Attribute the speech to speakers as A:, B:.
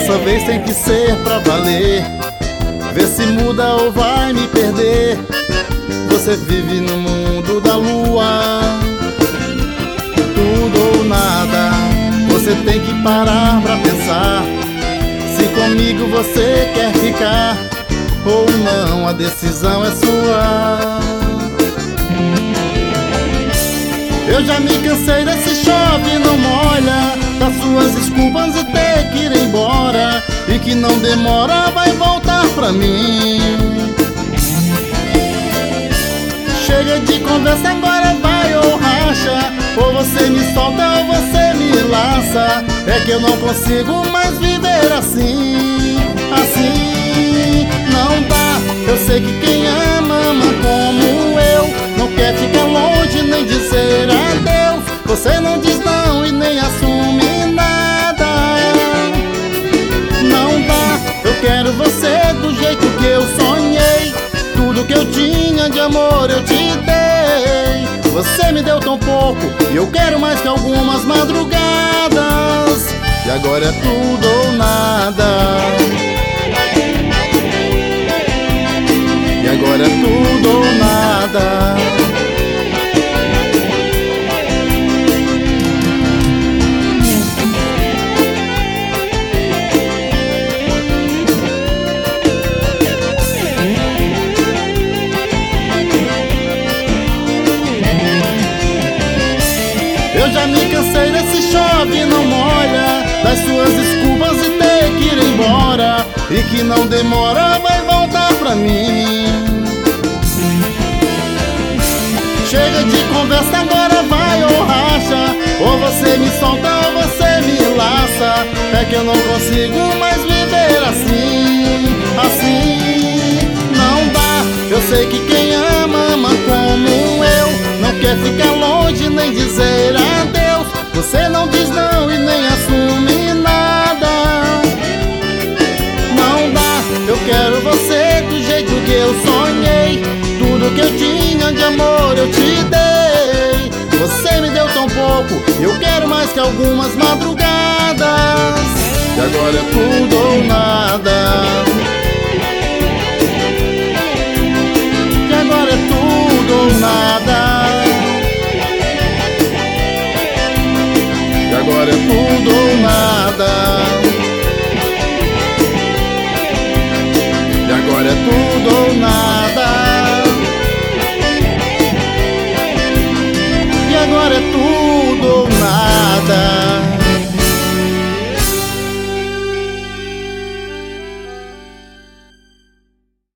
A: Dessa vez tem que ser pra valer. Vê se muda ou vai me perder. Você vive no mundo da lua, tudo ou nada. Você tem que parar pra pensar se comigo você quer ficar ou não, a decisão é sua. Eu já me cansei desse chove não molha, das suas desculpas e ter que ir embora, e que não demora vai voltar pra mim. Chega de conversa, agora vai ou racha, ou você me solta ou você me laça. É que eu não consigo mais viver assim, assim não dá. Eu sei que quem ama, ama como eu, não quer ficar longe nem dizer adeus. Você não diz não e nem assume nada. Não dá, eu quero você do jeito que eu sonhei. Tudo que eu tinha de amor eu te dei. Você me deu tão pouco e eu quero mais que algumas madrugadas. E agora é tudo ou nada. E agora é tudo ou nada. Eu já me cansei desse chove não molha, das suas desculpas e ter que ir embora, e que não demora vai voltar pra mim. Chega de conversa, agora vai ou racha, ou você me solta ou você me laça. É que eu não consigo mais viver assim, assim não dá. Eu sei que quem ama, ama como eu, não quer ficar longe nem dizer adeus. Você não diz não e nem assume nada. Não dá, eu quero você do jeito que eu sonhei. Tudo que eu tinha de amor eu te dei. Você me deu tão pouco, eu quero mais que algumas madrugadas. E agora é tudo ou nada.